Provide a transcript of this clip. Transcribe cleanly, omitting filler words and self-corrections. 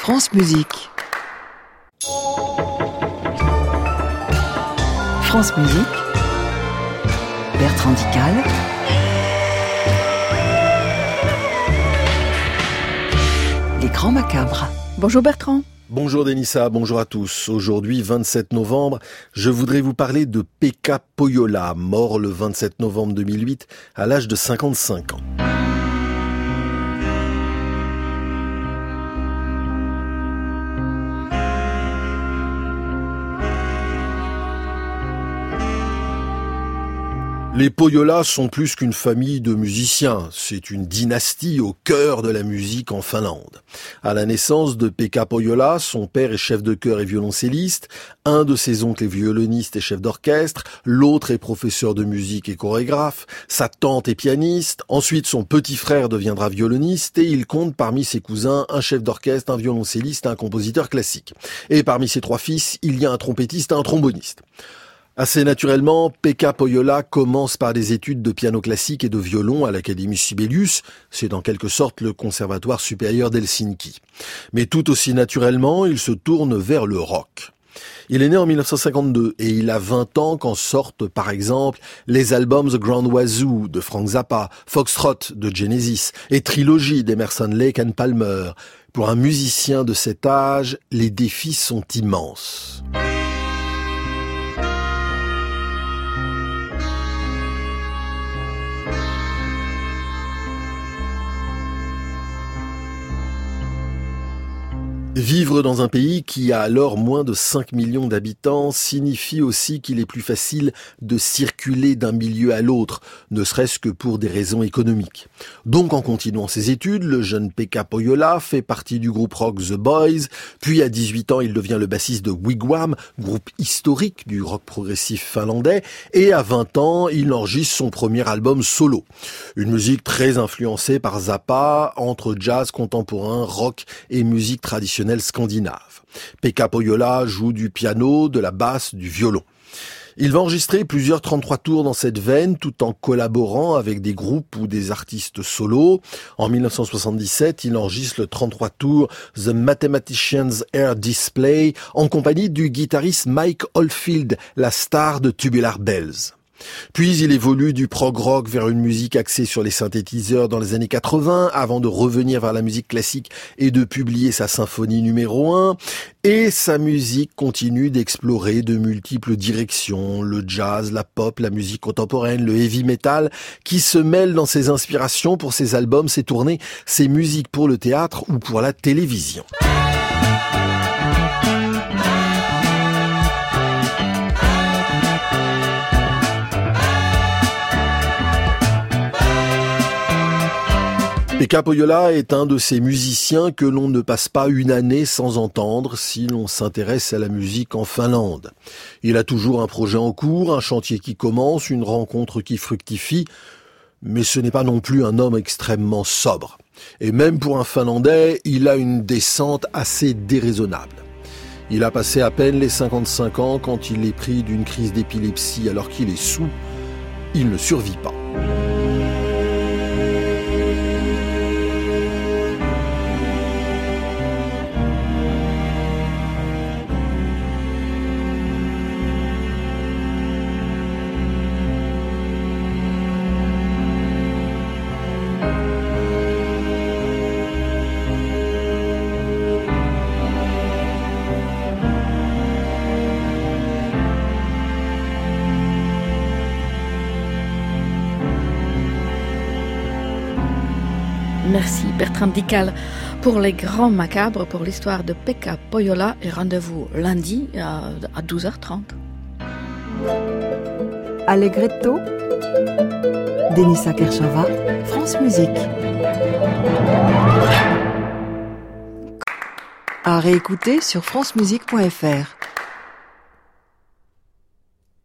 France Musique. France Musique. Bertrand Dical. Les Grands Macabres. Bonjour Bertrand. Bonjour Denissa, bonjour à tous. Aujourd'hui, 27 novembre, je voudrais vous parler de Pekka Pohjola, mort le 27 novembre 2008 à l'âge de 55 ans. Les Pohjola sont plus qu'une famille de musiciens, c'est une dynastie au cœur de la musique en Finlande. À la naissance de Pekka Pohjola, son père est chef de chœur et violoncelliste, un de ses oncles est violoniste et chef d'orchestre, l'autre est professeur de musique et chorégraphe, sa tante est pianiste, ensuite son petit frère deviendra violoniste et il compte parmi ses cousins un chef d'orchestre, un violoncelliste et un compositeur classique. Et parmi ses trois fils, il y a un trompettiste et un tromboniste. Assez naturellement, Pekka Pohjola commence par des études de piano classique et de violon à l'Académie Sibelius, c'est en quelque sorte le conservatoire supérieur d'Helsinki. Mais tout aussi naturellement, il se tourne vers le rock. Il est né en 1952 et il a 20 ans quand sortent par exemple les albums The Grand Wazoo de Frank Zappa, Foxtrot de Genesis et Trilogy d'Emerson, Lake and Palmer. Pour un musicien de cet âge, les défis sont immenses. Vivre dans un pays qui a alors moins de 5 millions d'habitants signifie aussi qu'il est plus facile de circuler d'un milieu à l'autre, ne serait-ce que pour des raisons économiques. Donc en continuant ses études, le jeune Pekka Pohjola fait partie du groupe rock The Boys, puis à 18 ans il devient le bassiste de Wigwam, groupe historique du rock progressif finlandais, et à 20 ans il enregistre son premier album solo. Une musique très influencée par Zappa, entre jazz contemporain, rock et musique traditionnelle scandinave. Pekka Pohjola joue du piano, de la basse, du violon. Il va enregistrer plusieurs 33 tours dans cette veine tout en collaborant avec des groupes ou des artistes solos. En 1977, il enregistre le 33 tours The Mathematician's Air Display en compagnie du guitariste Mike Oldfield, la star de Tubular Bells. Puis il évolue du prog rock vers une musique axée sur les synthétiseurs dans les années 80 avant de revenir vers la musique classique et de publier sa symphonie numéro 1. Et sa musique continue d'explorer de multiples directions, le jazz, la pop, la musique contemporaine, le heavy metal, qui se mêlent dans ses inspirations pour ses albums, ses tournées, ses musiques pour le théâtre ou pour la télévision. Pekka Pohjola est un de ces musiciens que l'on ne passe pas une année sans entendre si l'on s'intéresse à la musique en Finlande. Il a toujours un projet en cours, un chantier qui commence, une rencontre qui fructifie, mais ce n'est pas non plus un homme extrêmement sobre. Et même pour un Finlandais, il a une descente assez déraisonnable. Il a passé à peine les 55 ans quand il est pris d'une crise d'épilepsie alors qu'il est saoul. Il ne survit pas. Merci Bertrand Dical pour les Grands Macabres, pour l'histoire de Pekka Pohjola, et rendez-vous lundi à 12h30. Allegretto, Denissa Kershava, France Musique. À réécouter sur francemusique.fr.